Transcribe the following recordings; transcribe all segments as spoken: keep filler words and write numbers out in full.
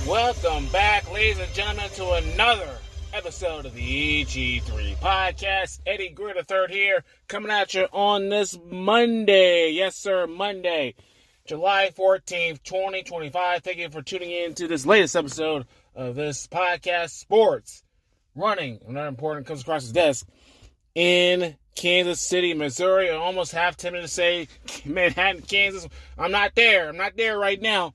Welcome back, ladies and gentlemen, to another episode of the E G three Podcast. Eddie Greer the third here, coming at you on this Monday. Yes, sir, Monday, July fourteenth, twenty twenty-five. Thank you for tuning in to this latest episode of this podcast. Sports, running, another important comes across his desk in Kansas City, Missouri. I almost have tempted to say Manhattan, Kansas. I'm not there. I'm not there right now.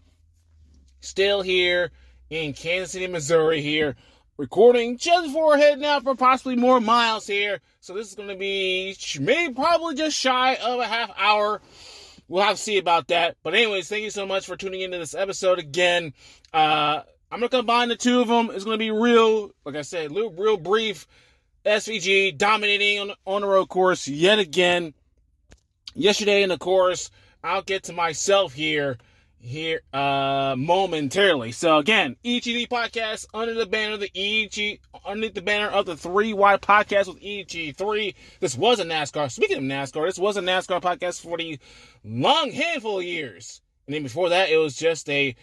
Still here in Kansas City, Missouri here, recording just before heading out for possibly more miles here. So this is going to be maybe probably just shy of a half hour. We'll have to see about that. But anyways, thank you so much for tuning into this episode again. Uh, I'm going to combine the two of them. It's going to be real, like I said, real, real brief. S V G dominating on, on the road course yet again. Yesterday in the course, I'll get to myself here. Here, uh, momentarily. So again, E G D podcast under the banner of the E G, underneath the banner of the three wide podcast with E G three. This was a NASCAR. Speaking of NASCAR, this was a NASCAR podcast for the long handful of years. And then before that, it was just a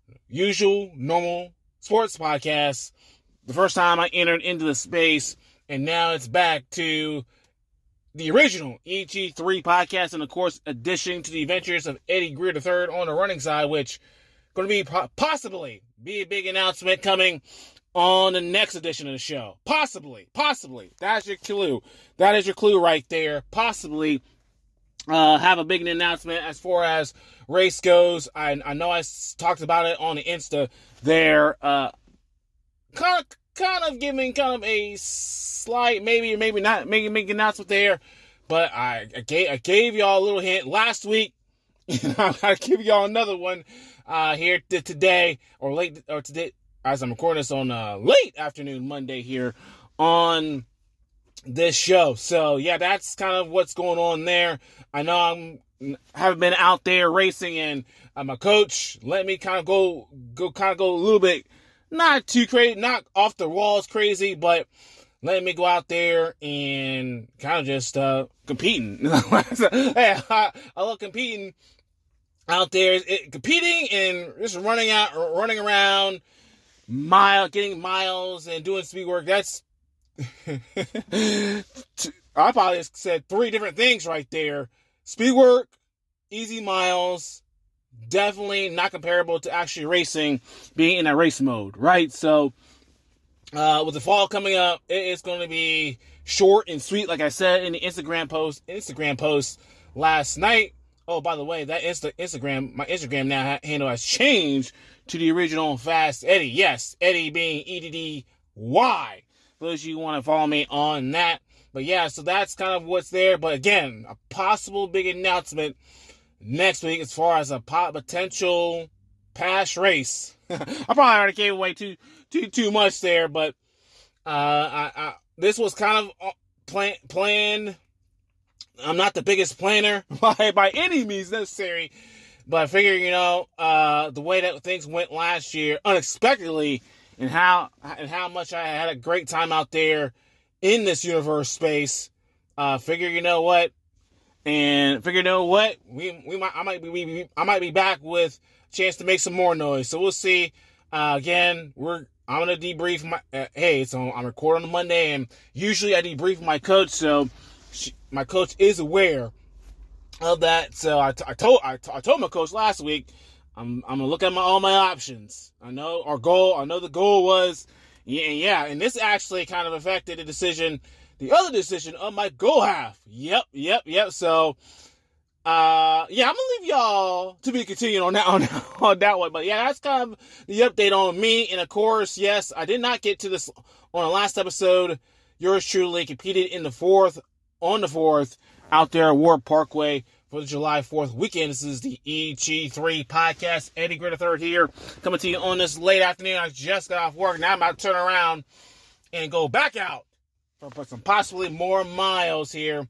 usual, normal sports podcast. The first time I entered into the space, and now it's back to the original E G three podcast, and of course, addition to the adventures of Eddie Greer the third on the running side, which going to be possibly be a big announcement coming on the next edition of the show. Possibly, possibly. That's your clue. That is your clue right there. Possibly uh, have a big announcement as far as race goes. I, I know I talked about it on the Insta there. Uh, kind of, kind of giving kind of a slight, maybe or maybe not, maybe make an announcement there, but I, I gave I gave y'all a little hint last week. I'm gonna give y'all another one uh, here t- today or late or today as I'm recording this on uh, late afternoon Monday here on this show. So yeah, that's kind of what's going on there. I know I'm haven't been out there racing, and uh, my coach let me kind of go go kind of go a little bit not too crazy, not off the walls crazy, but letting me go out there and kind of just uh, competing. Hey, I, I love competing out there. It, competing and just running out, running around, mile, getting miles and doing speed work. That's I probably said three different things right there. Speed work, easy miles, definitely not comparable to actually racing, being in a race mode, right? So, Uh, with the fall coming up, it is going to be short and sweet, like I said in the Instagram post, Instagram post last night. Oh, by the way, that Insta, Instagram, my Instagram now ha- handle has changed to the original Fast Eddie. Yes, Eddie being E D D Y. For those of you who want to follow me on that. But yeah, so that's kind of what's there. But again, a possible big announcement next week as far as a pot- potential past race. I probably already gave away too too too much there, but uh, I, I, this was kind of plan, planned. I'm not the biggest planner by by any means necessary, but I figure, you know, uh, the way that things went last year unexpectedly, and how and how much I had a great time out there in this universe space. Uh, figure, you know what, and figure, you know what, we we might I might be we, I might be back with chance to make some more noise. So we'll see. Uh, again, we're I'm gonna debrief my. Uh, hey, so I'm recording on Monday, and usually I debrief my coach. So she, my coach is aware of that. So I, t- I told I, t- I told my coach last week, I'm I'm gonna look at my all my options. I know our goal. I know the goal was yeah yeah, and this actually kind of affected the decision, the other decision of my goal half. Yep yep yep. So. Uh, yeah, I'm gonna leave y'all to be continued on that, on, on that one. But yeah, that's kind of the update on me. And of course, yes, I did not get to this on the last episode. Yours truly competed in the fourth, on the fourth, out there at Ward Parkway for the July fourth weekend. This is the E G three podcast. Eddie Greer the third here, coming to you on this late afternoon. I just got off work. Now I'm about to turn around and go back out for, for some possibly more miles here.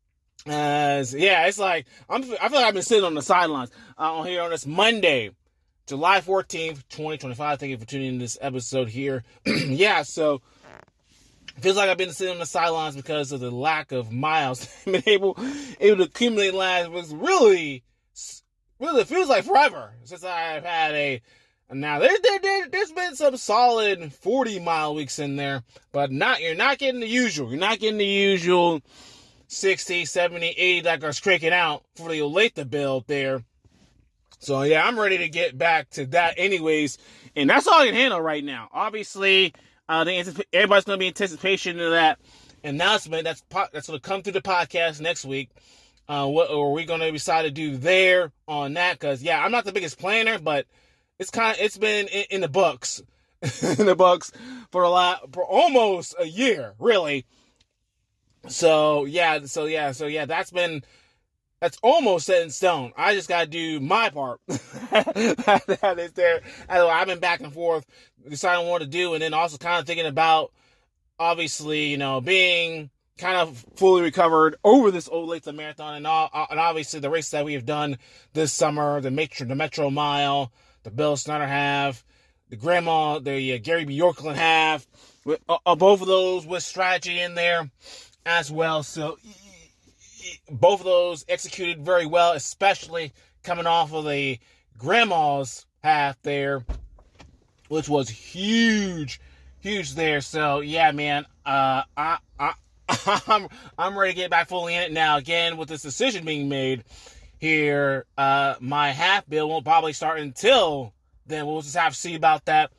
As yeah, it's like I'm. I feel like I've been sitting on the sidelines uh, on here on this Monday, July fourteenth, twenty twenty-five. Thank you for tuning in to this episode here. Yeah, so it feels like I've been sitting on the sidelines because of the lack of miles I've been able able to accumulate last. Was really, really it feels like forever since I've had a Now, there, there, there, there's been some solid forty mile weeks in there, but not you're not getting the usual. You're not getting the usual sixty, seventy, eighty that are cranking out for the Olathe build there. So, yeah, I'm ready to get back to that anyways. And that's all I can handle right now. Obviously, uh, the, everybody's going to be in anticipation of that announcement that's that's going to come through the podcast next week. Uh, what are we going to decide to do there on that? Because, yeah, I'm not the biggest planner, but it's kind of, it's been in, in the books, in the books for a lot, for almost a year, really. So, yeah, so, yeah, so, yeah, that's been, that's almost set in stone. I just got to do my part. That is there. I've been back and forth deciding what to do, and then also kind of thinking about, obviously, you know, being kind of fully recovered over this Olathe Marathon, and all, and obviously the races that we have done this summer, the Metro, the Metro Mile, the Bill Snyder half, the Grandma, the uh, Gary B. Yorkland half, with, uh, both of those with strategy in there as well. So both of those executed very well, especially coming off of the Grandma's half there, which was huge, huge there. So yeah, man, uh, I, I, I'm, I'm ready to get back fully in it now. Again, with this decision being made here, uh, my half bill won't probably start until then. We'll just have to see about that.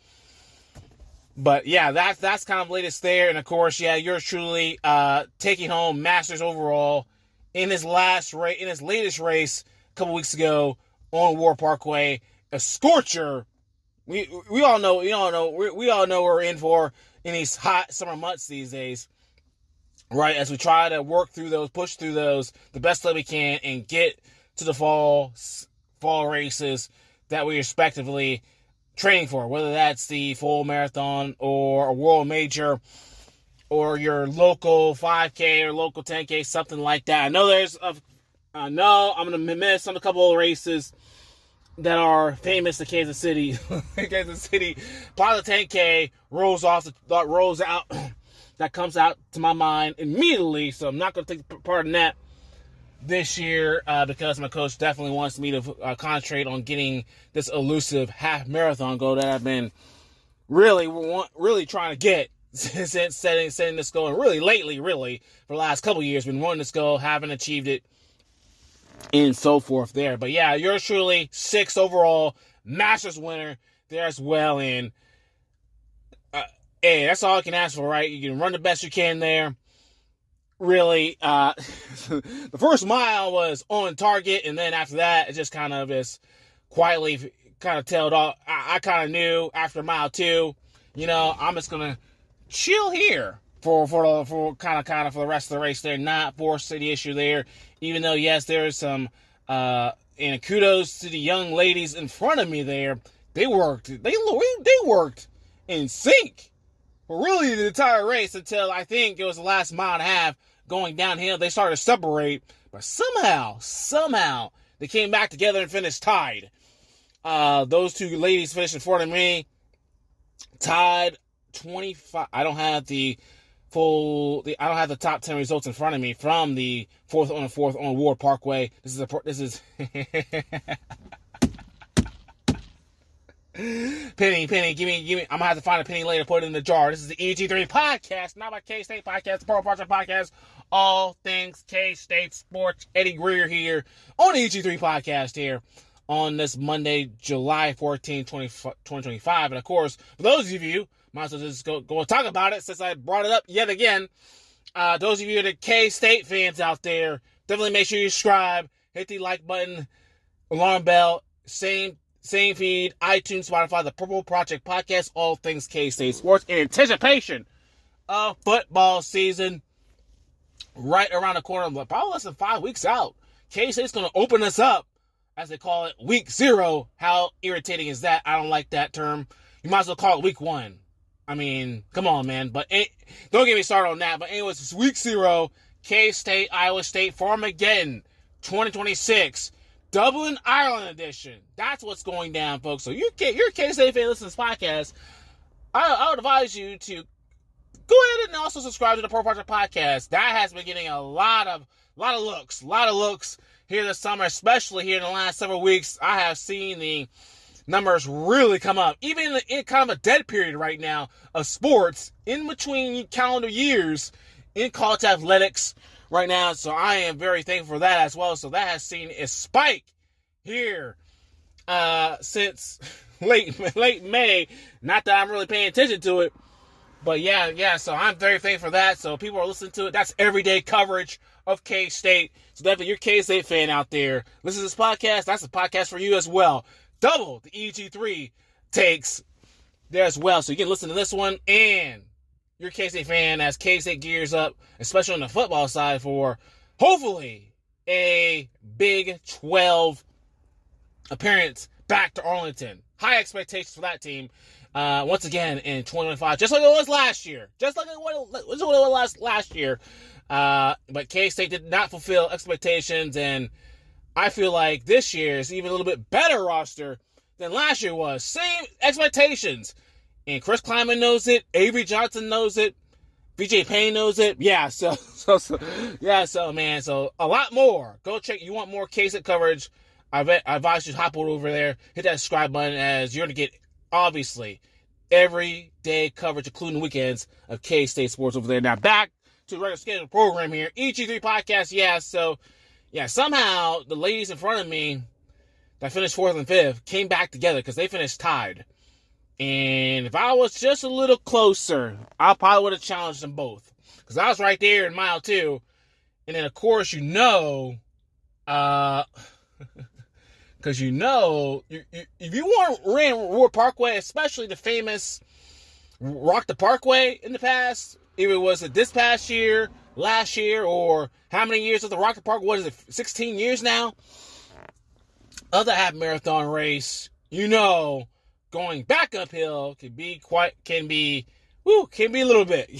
But yeah, that's that's kind of latest there. And of course, yeah, yours truly uh, taking home Masters overall in his last race, in his latest race a couple weeks ago on War Parkway, a scorcher. We we all know, we all know, we, we all know what we're in for in these hot summer months these days, right? As we try to work through those, push through those the best that we can, and get to the fall fall races that we respectively training for, whether that's the full marathon or a world major or your local five K or local ten K, something like that. I know there's a, I know I'm going to miss on a couple of races that are famous to Kansas City. Kansas City, part of the ten K rolls off, the, rolls out, that comes out to my mind immediately, so I'm not going to take part in that this year uh, because my coach definitely wants me to uh, concentrate on getting this elusive half marathon goal that I've been really, really trying to get since setting, setting this goal, and really lately, really, for the last couple years, been wanting this goal, haven't achieved it, and so forth there. But yeah, yours truly, sixth overall, Masters winner there as well, and uh, hey, that's all I can ask for, right? You can run the best you can there. Really, uh, the first mile was on target, and then after that, it just kind of just quietly kind of tailed off. I, I kind of knew after mile two, you know, I'm just gonna chill here for for for kind of kind of for the rest of the race there, not force the issue there. Even though yes, there's some uh, and kudos to the young ladies in front of me there. They worked, they they worked in sync for really the entire race until I think it was the last mile and a half. Going downhill, they started to separate, but somehow, somehow, they came back together and finished tied. Uh, those two ladies finished in front of me, tied twenty-five. I don't have the full, the, I don't have the top ten results in front of me from the fourth on the fourth on War Parkway. This is a, this is. Penny, Penny, give me, give me. I'm gonna have to find a penny later, put it in the jar. This is the E G three podcast, not my K-State podcast, the Pearl Project podcast. All things K-State sports. Eddie Greer here on the E G three podcast here on this Monday, July fourteenth, twenty twenty-five. And of course, for those of you, might as well just go, go and talk about it since I brought it up yet again. Uh, those of you that are K-State fans out there, definitely make sure you subscribe, hit the like button, alarm bell, same Same feed, iTunes, Spotify, the Purple Project Podcast, all things K-State sports in anticipation of football season right around the corner, but probably less than five weeks out. K-State's going to open us up, as they call it, week zero. How irritating is that? I don't like that term. You might as well call it week one. I mean, come on, man. But it, don't get me started on that. But anyways, it's week zero. K-State, Iowa State, Farmageddon twenty twenty-six. Dublin, Ireland edition. That's what's going down, folks. So you're, you're a K-State fan listening to this podcast. I, I would advise you to go ahead and also subscribe to the Pro Project Podcast. That has been getting a lot of, lot of looks, a lot of looks here this summer, especially here in the last several weeks. I have seen the numbers really come up. Even in, the, in kind of a dead period right now of sports, in between calendar years, in college athletics right now. So I am very thankful for that as well. So that has seen a spike here uh, since late late May. Not that I'm really paying attention to it, but yeah, yeah. So I'm very thankful for that. So people are listening to it. That's everyday coverage of K-State. So definitely, you're a K-State fan out there, listen to this podcast. That's a podcast for you as well. Double the E G three takes there as well. So you can listen to this one, and you're a K-State fan as K-State gears up, especially on the football side, for hopefully a Big twelve appearance back to Arlington. High expectations for that team. Uh, once again in twenty twenty-five, just like it was last year. Just like it was, it was last, last year. Uh, but K-State did not fulfill expectations, and I feel like this year is even a little bit better roster than last year was. Same expectations. And Chris Klieman knows it. Avery Johnson knows it. V J Payne knows it. Yeah, so, so, so, yeah, so, man, so a lot more. Go check. You want more K-State coverage, I, bet, I advise you to hop over there, hit that subscribe button, as you're going to get, obviously, every day coverage, including weekends, of K-State sports over there. Now, back to the regular scheduled program here. E G three podcast, yeah, so, yeah, somehow the ladies in front of me that finished fourth and fifth came back together because they finished tied. And if I was just a little closer, I probably would have challenged them both. Because I was right there in mile two. And then, of course, you know, uh, because you know, you, you, if you want ran Ward Parkway, especially the famous Rock the Parkway in the past, if it was it this past year, last year, or how many years of the Rock the Park? What is it, sixteen years now? Of the half marathon race, you know, going back uphill can be quite, can be, woo, can be a little bit.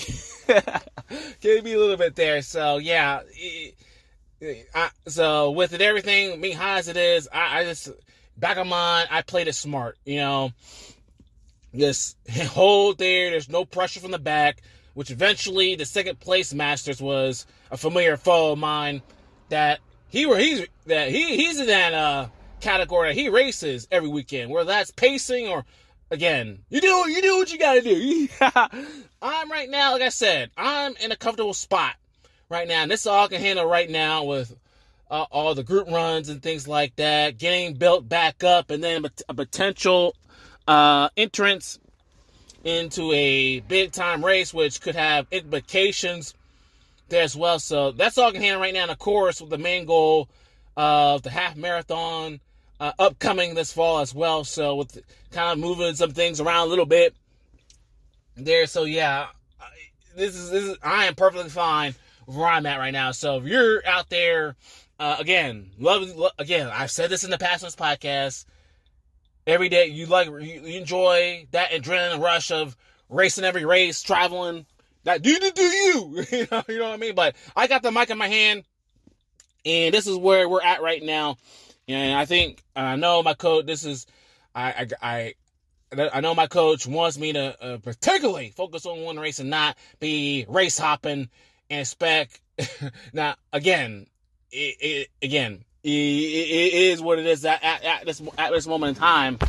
Can be a little bit there. So, yeah. It, I, so, with it, everything being high as it is, I, I just, back of mind, I played it smart, you know. Just hold there. There's no pressure from the back, which eventually the second place Masters was a familiar foe of mine that he were, he's, that he, he's in that, uh, category that he races every weekend, whether that's pacing or, again, you do you do what you gotta do. I'm right now, like I said, I'm in a comfortable spot right now, and this is all I can handle right now with uh, all the group runs and things like that, getting built back up, and then a, a potential uh, entrance into a big time race, which could have implications there as well. So that's all I can handle right now. And of course, with the main goal of the half marathon Uh, upcoming this fall as well, so with kind of moving some things around a little bit there. So yeah, this is this is I am perfectly fine with where I'm at right now. So if you're out there, uh, again, love, love again, I've said this in the past on this podcast. Every day you like you enjoy that adrenaline rush of racing every race, traveling. That do do do you, you know, you know what I mean. But I got the mic in my hand, and this is where we're at right now. And I think, I know my coach, this is, I, I, I, I know my coach wants me to uh, particularly focus on one race and not be race hopping and expect, now, again, it, it again, it, it is what it is at, at, at this at this moment in time.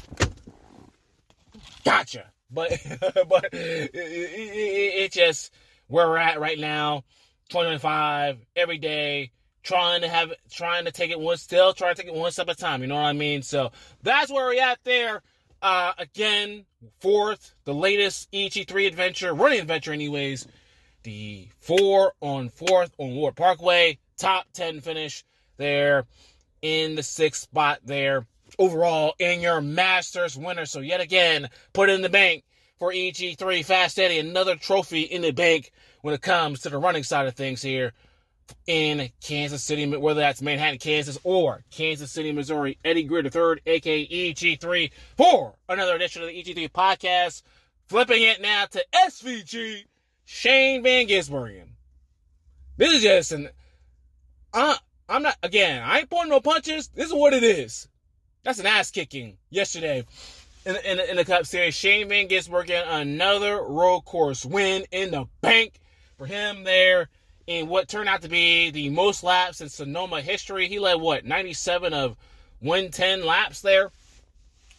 Gotcha. But, but it, it, it, it just, where we're at right now, twenty twenty-five, every day, Trying to have, trying to take it one, still trying to take it one step at a time. You know what I mean? So that's where we're at there. Uh, again, fourth, the latest E G three adventure, running adventure, anyways. The four on fourth on Ward Parkway, top ten finish there in the sixth spot there overall in your Masters winner. So yet again, put it in the bank for E G three Fast Eddie. Another trophy in the bank when it comes to the running side of things here in Kansas City, whether that's Manhattan, Kansas, or Kansas City, Missouri. Eddie Greer the third, a k a. E G three, for another edition of the E G three podcast. Flipping it now to S V G, Shane Van Gisbergen. This is just an... Uh, I'm not... Again, I ain't pulling no punches. This is what it is. That's an ass-kicking yesterday in, in, in the Cup Series. Shane Van Gisbergen, another road course win in the bank for him there. In what turned out to be the most laps in Sonoma history. He led, what, ninety-seven of one ten laps there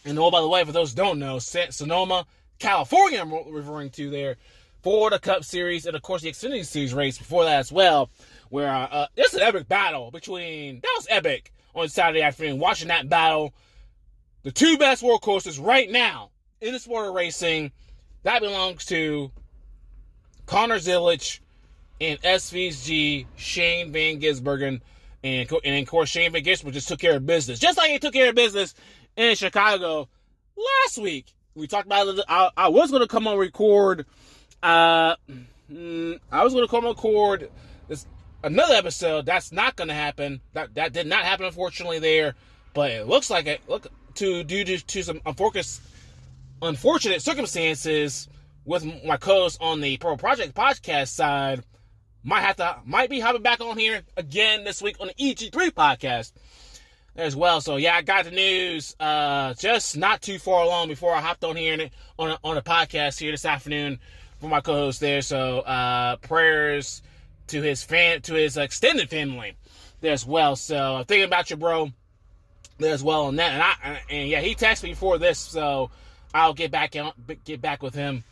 And oh, by the way, for those who don't know, Sonoma, California, I'm referring to there, for the Cup Series, and of course the Xfinity Series race before that as well, where uh, uh, it's an epic battle between, that was epic on Saturday afternoon, watching that battle. The two best world courses right now in the sport of racing, that belongs to Connor Zilisch and S V G Shane Van Gisbergen. And, and of course, Shane Van Gisbergen just took care of business. Just like he took care of business in Chicago last week. We talked about it. I, I was going to come on record. Uh, I was going to come on record this another episode. That's not going to happen. That that did not happen, unfortunately, there. But it looks like it. Look, to due to, to some unfortunate, unfortunate circumstances with my co-host on the Pro Project podcast side, might have to might be hopping back on here again this week on the E G three podcast as well. So yeah, I got the news uh, just not too far along before I hopped on here on a, on a podcast here this afternoon for my co-host there. So uh, prayers to his fan to his extended family there as well. So I'm thinking about you, bro, there as well on that. And I and yeah, he texted me before this, so I'll get back on, get back with him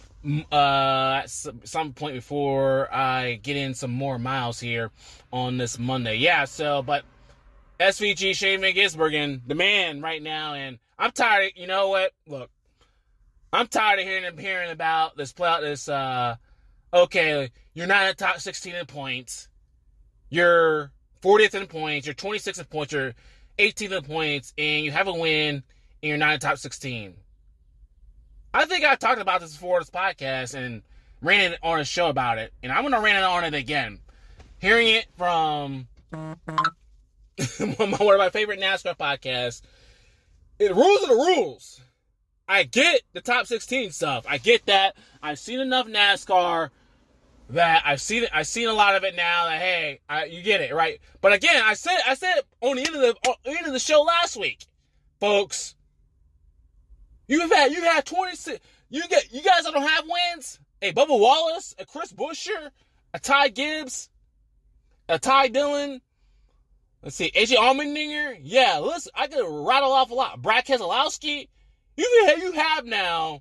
uh at some point before I get in some more miles here on this Monday. Yeah, so but S V G Shane Van Gisbergen, the man right now, and I'm tired of, you know what? Look, I'm tired of hearing hearing about this play out this uh okay, you're not in the top sixteen in points. You're fortieth in points, you're twenty-sixth in points, you're eighteenth in points, and you have a win, and you're not in the top sixteen. I think I talked about this before this podcast and ran it on a show about it, and I'm going to rant it on it again. Hearing it from one of my favorite NASCAR podcasts, the rules are the rules. I get the top sixteen stuff. I get that. I've seen enough NASCAR that I've seen it. I've seen a lot of it now. That hey, I, you get it, right? But again, I said I said it on the end of the on the end of the show last week, folks. You've had you've had twenty-six. You get you guys that don't have wins. Hey, Bubba Wallace, a Chris Buescher, a Ty Gibbs, a Ty Dillon. Let's see, A J Allmendinger. Yeah, listen, I could rattle off a lot. Brad Keselowski. You have you have now.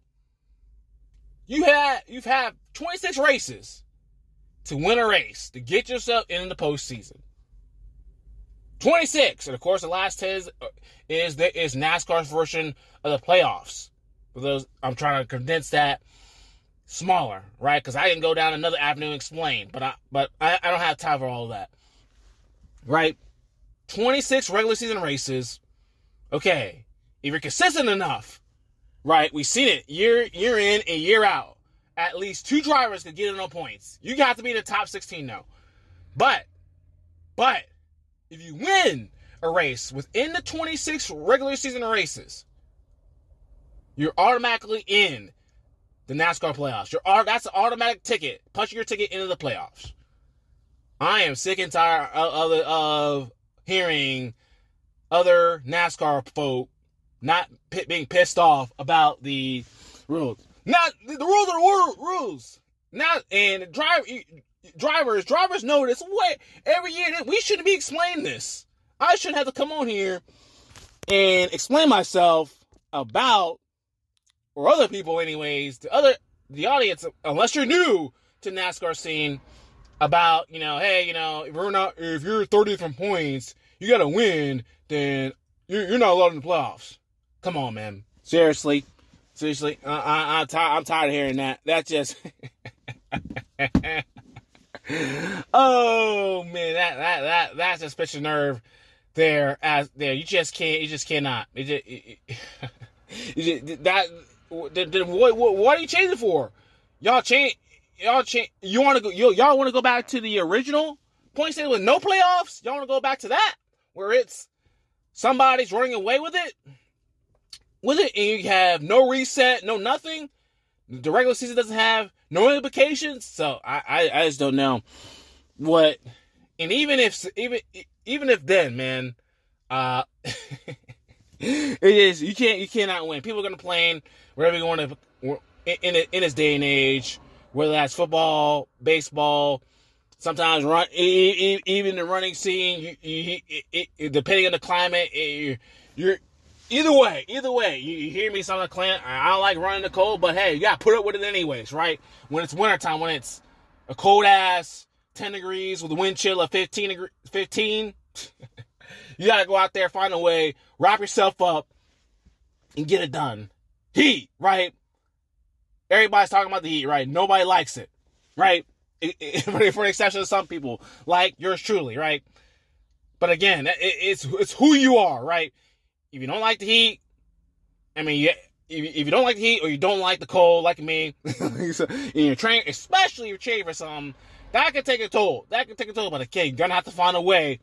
You had you've had twenty-six races to win a race to get yourself into the postseason. twenty-six, and of course the last ten is is, the, is NASCAR's version of the playoffs. For those, I'm trying to condense that smaller, right? Because I can go down another avenue and explain, but I but I, I don't have time for all of that, right? twenty-six regular season races. Okay, if you're consistent enough, right? We've seen it year year in and year out. At least two drivers could get in on points. You have to be in the top sixteen now, but but. If you win a race within the twenty-six regular season races, you're automatically in the NASCAR playoffs. You're, that's an automatic ticket, punching your ticket into the playoffs. I am sick and tired of, of, of hearing other NASCAR folk not p- being pissed off about the rules. Not the rules are the rules. Not and drive. Drivers, drivers know this. Way every year we shouldn't be explaining this. I shouldn't have to come on here and explain myself about, or other people, anyways, the other the audience, unless you're new to NASCAR scene, about you know, hey, you know, if we're not, if you're thirtieth from points, you got to win. Then you're, you're not allowed in the playoffs. Come on, man. Seriously, seriously, I, I, I'm, t- I'm tired of hearing that. That just. Oh man, that that that that's a special nerve there. As there, you just can't, you just cannot. It just, it, it, it, that then what, what what are you changing for? Y'all change, y'all change. You want to go? You, y'all want to go back to the original point system with no playoffs? Y'all want to go back to that where it's somebody's running away with it, with it, and you have no reset, no nothing. The regular season doesn't have no implications, so I, I, I just don't know what. And even if even even if then, man, uh, it is you can't you cannot win. People are gonna complain wherever you want to in in this day and age, whether that's football, baseball, sometimes run even the running scene. You, you, it, it, depending on the climate, it, you're either way, either way, you, you hear me sound like Clint. I don't like running the cold, but hey, you gotta put up with it anyways, right? When it's wintertime, when it's a cold ass ten degrees with a wind chill of fifteen, fifteen, you gotta go out there, find a way, wrap yourself up, and get it done. Heat, right? Everybody's talking about the heat, right? Nobody likes it, right? It, it, for the exception of some people, like yours truly, right? But again, it, it's it's who you are, right? If you don't like the heat, I mean, if you don't like the heat or you don't like the cold, like me, and you're training, especially if you're training for something, that can take a toll. That can take a toll. But again, you're gonna have to find a way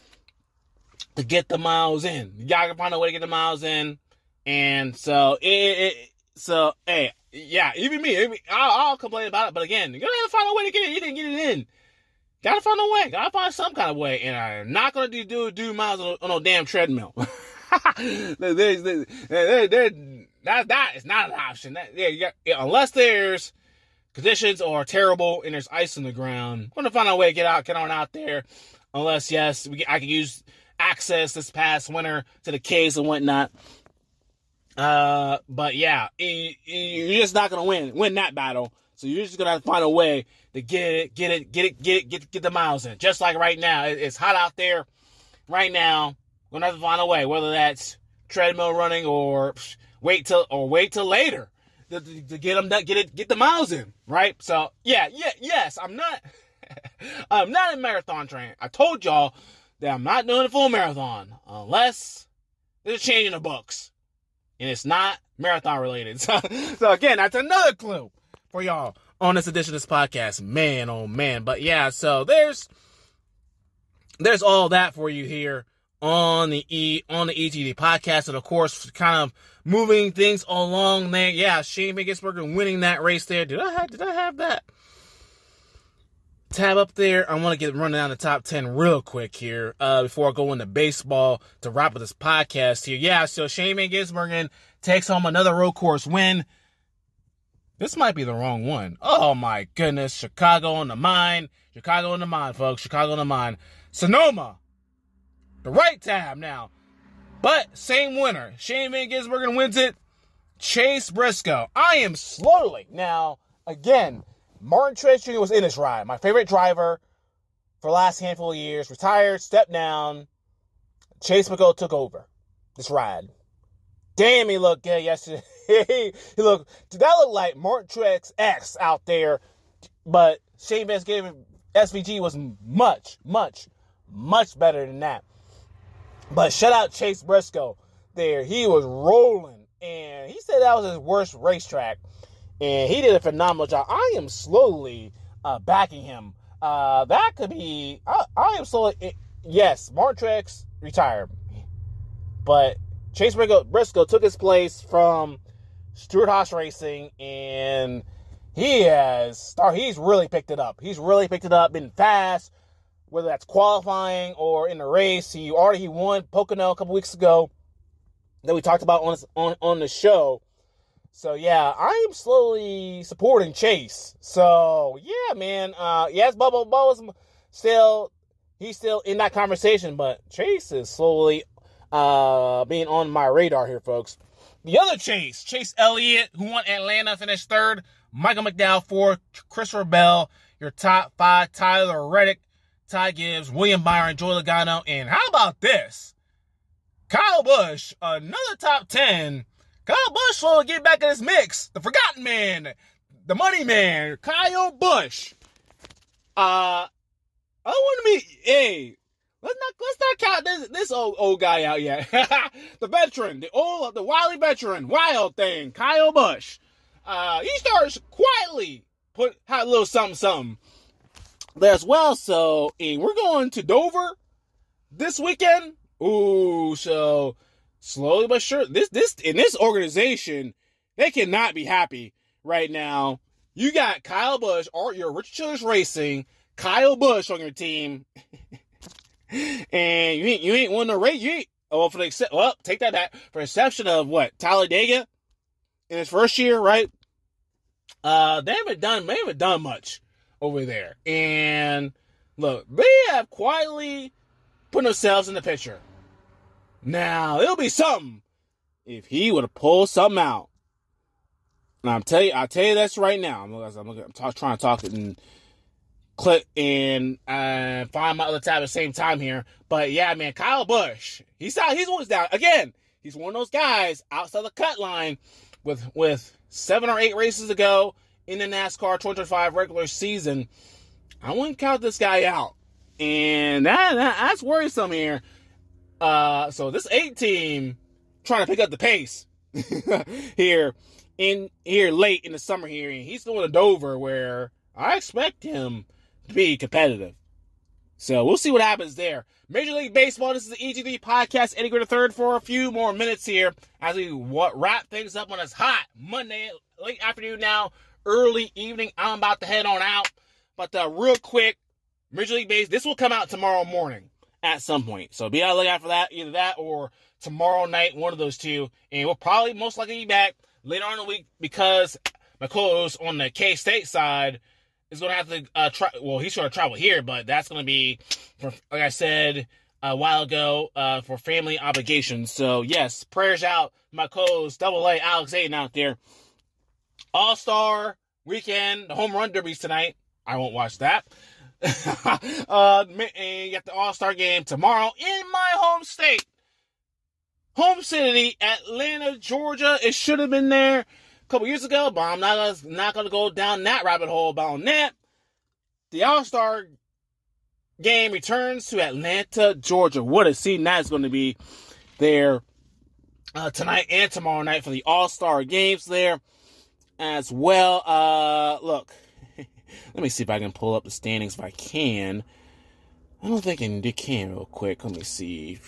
to get the miles in. You gotta find a way to get the miles in, and so it, it so hey, yeah, even me, even, I'll, I'll complain about it. But again, you're gonna have to find a way to get it. You didn't get it in. Gotta find a way. Gotta find some kind of way. And I'm not gonna do do, do miles on, on a damn treadmill. there's, there's, there, there, that that is not an option. That, yeah, you got, yeah, unless there's conditions are terrible and there's ice on the ground, I'm gonna find a way to get out, get on out there. Unless yes, we, I can use access this past winter to the caves and whatnot. Uh, but yeah, it, it, you're just not gonna win win that battle. So you're just gonna have to find a way to get it, get it, get it, get it, get get the miles in. Just like right now, it's hot out there. Right now, we're gonna have to find a way, whether that's treadmill running or wait till or wait till later to, to, to get them get it get the miles in. Right. So yeah, yeah, yes, I'm not, I'm not a marathon trainer. I told y'all that I'm not doing a full marathon unless there's a change in the books, and it's not marathon related. So, so again, that's another clue for y'all on this edition of this podcast. Man, oh man. But yeah, so there's there's all that for you here on the E on the E T D podcast. And of course, kind of moving things along there. Yeah, Shane Van Gisbergen winning that race there. Did I have did I have that tab up there? I want to get running down the top ten real quick here uh, before I go into baseball to wrap up this podcast here. Yeah, so Shane Van Gisbergen takes home another road course win. This might be the wrong one. Oh, my goodness. Chicago on the mind. Chicago on the mind, folks. Chicago on the mind. Sonoma. The right tab now. But same winner. Shane Van Gisbergen wins it. Chase Briscoe. I am slowly. Now, again, Martin Truex Junior was in this ride. My favorite driver for the last handful of years. Retired, stepped down. Chase Briscoe took over this ride. Damn, he looked good yesterday. he looked, that looked like Martin Truex X out there, but Shane Van Gisbergen S V G was much, much, much better than that. But shout out Chase Briscoe there. He was rolling, and he said that was his worst racetrack, and he did a phenomenal job. I am slowly uh, backing him. Uh, that could be, I, I am slowly, it, yes, Martin Truex retired, but Chase Briscoe took his place from Stewart-Haas Racing, and he has start. He's really picked it up. He's really picked it up, been fast, whether that's qualifying or in the race. He already he won Pocono a couple weeks ago that we talked about on on on the show. So yeah, I am slowly supporting Chase. So yeah, man. Uh, yes, Bubba Bubba's still he's still in that conversation, but Chase is slowly uh, being on my radar here, folks. The other Chase, Chase Elliott, who won Atlanta, finished third. Michael McDowell fourth. Christopher Bell, your top five. Tyler Reddick, Ty Gibbs, William Byron, Joey Logano, and how about this? Kyle Busch, another top ten. Kyle Busch will get back in this mix. The forgotten man, the money man, Kyle Busch. Uh, I want to be, hey, let's not let's not count this this old old guy out yet. The veteran, the old, the wily veteran, wild thing, Kyle Busch. Uh, he starts quietly put had a little something something there as well. So, and we're going to Dover this weekend. Ooh, so slowly but sure, this this in this organization, they cannot be happy right now. You got Kyle Busch, or your Richard Childress Racing, Kyle Busch on your team, and you ain't you ain't won the race. You ain't well for the well take that back for exception of what Talladega in his first year, right? Uh, they haven't done they haven't done much over there, and look, they have quietly put themselves in the picture. Now, it'll be something if he would have pulled something out. And I'm tell you, I'll tell you this right now. I'm, I'm, I'm talk, trying to talk it and click and uh, find my other tab at the same time here. But yeah, man, Kyle Busch, he's out. He's always down again. He's one of those guys outside the cut line with with seven or eight races to go in the NASCAR twenty twenty-five regular season. I wouldn't count this guy out, and that, that that's worrisome here. Uh, so this eight team trying to pick up the pace here in here late in the summer here, and he's going to Dover where I expect him to be competitive. So we'll see what happens there. Major League Baseball, this is the E G three podcast. Eddie Gritter third for a few more minutes here as we wrap things up on this hot Monday, late afternoon now, early evening. I'm about to head on out. But uh, real quick, Major League Baseball, this will come out tomorrow morning at some point. So be on the lookout for that, either that or tomorrow night, one of those two. And we'll probably most likely be back later on in the week because my co-host on the K-State side is going to have to uh, try. Well, he's going to travel here, but that's going to be, for, like I said a while ago, uh, for family obligations. So, yes, prayers out. My co-host, Double A, Alex Aiden out there. All-Star weekend, the home run derbies tonight. I won't watch that. uh, and you got the All-Star game tomorrow in my home state. Home city, Atlanta, Georgia. It should have been there couple years ago, but I'm not gonna, not gonna go down that rabbit hole about that. The All-Star game returns to Atlanta, Georgia. What a scene that's going to be there uh, tonight and tomorrow night for the All-Star games there as well. Uh, look, let me see if I can pull up the standings if I can. I don't think I can real quick. Let me see.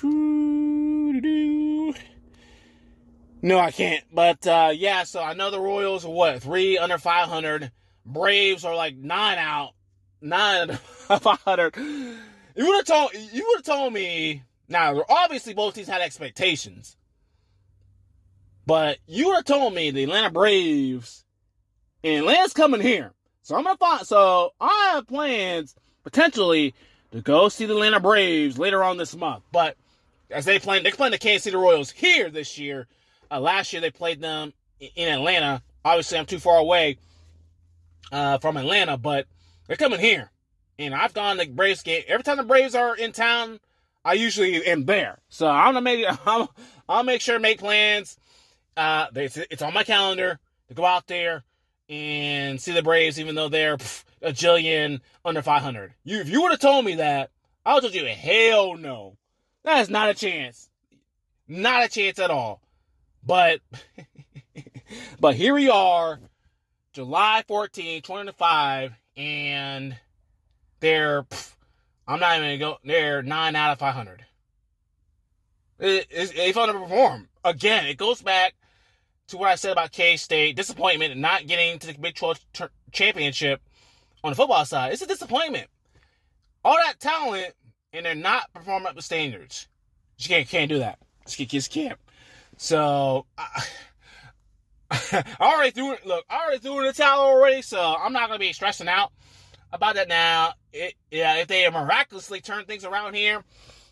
No, I can't. But, uh, yeah, so I know the Royals are, what, three under five hundred. Braves are like nine out. Nine under five hundred. You would have told, you would have told me, now, obviously both teams had expectations. But you would have told me the Atlanta Braves, and Atlanta's coming here. So I'm going to find, so I have plans, potentially, to go see the Atlanta Braves later on this month. But, as they play, they're playing the Kansas City Royals here this year. Uh, last year they played them in Atlanta. Obviously, I'm too far away uh, from Atlanta, but they're coming here. And I've gone to Braves game. Every time the Braves are in town, I usually am there. So I'm gonna make I'll, I'll make sure to make plans. Uh, it's, it's on my calendar to go out there and see the Braves, even though they're pff, a jillion under five hundred. You, if you would have told me that, I would have told you, hell no, that is not a chance, not a chance at all. But, but here we are, July fourteenth, twenty twenty-five, and they're, pff, I'm not even going to go, they're nine out of five hundred. It, it, they've underperformed. Again, it goes back to what I said about K-State, disappointment and not getting to the Big twelve t- championship on the football side. It's a disappointment. All that talent, and they're not performing up to standards. You can't, can't do that. Just, just can't. So, I, I already threw it, look, I already threw in the towel already, so I'm not going to be stressing out about that now. It, yeah, if they miraculously turn things around here,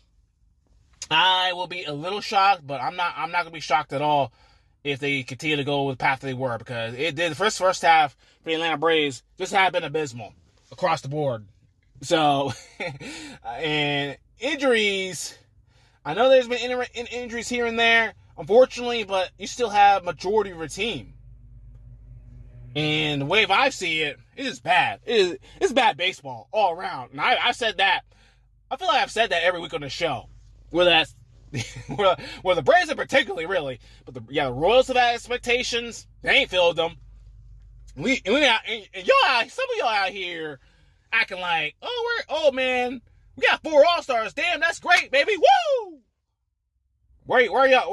I will be a little shocked, but I'm not, I'm not going to be shocked at all if they continue to go with the path they were, because it did, the first, first half for the Atlanta Braves just have been abysmal across the board. So, and injuries, I know there's been in, in, injuries here and there, unfortunately, but you still have majority of your team. And the way I see it, it is bad. It is, it's bad baseball all around. And I, I've said that. I feel like I've said that every week on the show. Whether that's, well, well, the Braves are particularly, really. But the, yeah, the Royals have had expectations. They ain't filled them. We, and we out, and, and y'all out, some of y'all out here acting like, oh, we're, oh man, we got four All-Stars. Damn, that's great, baby. Woo! Where, where y'all?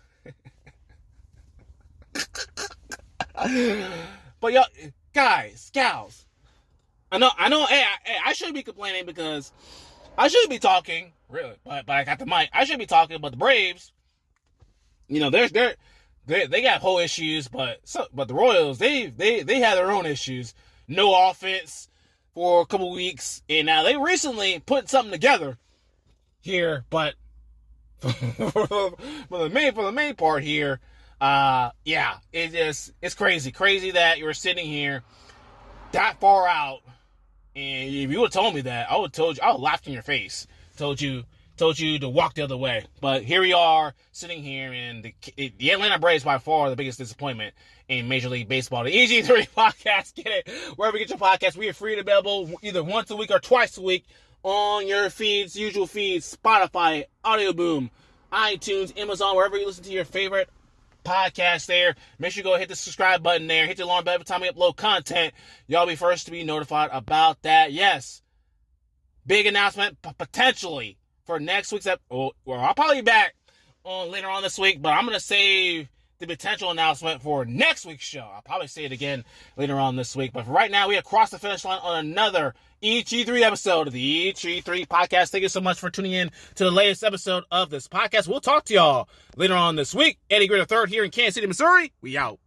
But y'all, guys, gals, I know, I know, hey, I, hey, I shouldn't be complaining because I shouldn't be talking, really, but, but I got the mic. I shouldn't be talking, but the Braves, you know, they're, they're, they they got whole issues, but so, but the Royals, they, they, they have their own issues. No offense for a couple weeks, and now they recently put something together here, but for, for the main for the main part here, uh, yeah, it is it's crazy, crazy that you're sitting here that far out, and if you would have told me that, I would have told you, I would have laughed in your face, told you, told you to walk the other way. But here we are, sitting here, and the, the Atlanta Braves by far the biggest disappointment in Major League Baseball. The E G three podcast, get it wherever you get your podcast. We are free and available either once a week or twice a week on your feeds, usual feeds, Spotify, Audio Boom, iTunes, Amazon, wherever you listen to your favorite podcast there. Make sure you go hit the subscribe button there. Hit the alarm bell every time we upload content. Y'all be first to be notified about that. Yes. Big announcement p- potentially for next week's episode. Well, I'll probably be back on later on this week, but I'm going to save the potential announcement for next week's show. I'll probably say it again later on this week. But for right now, we have crossed the finish line on another E G three episode of the E G three podcast. Thank you so much for tuning in to the latest episode of this podcast. We'll talk to y'all later on this week. Eddie Gritter the third here in Kansas City, Missouri. We out.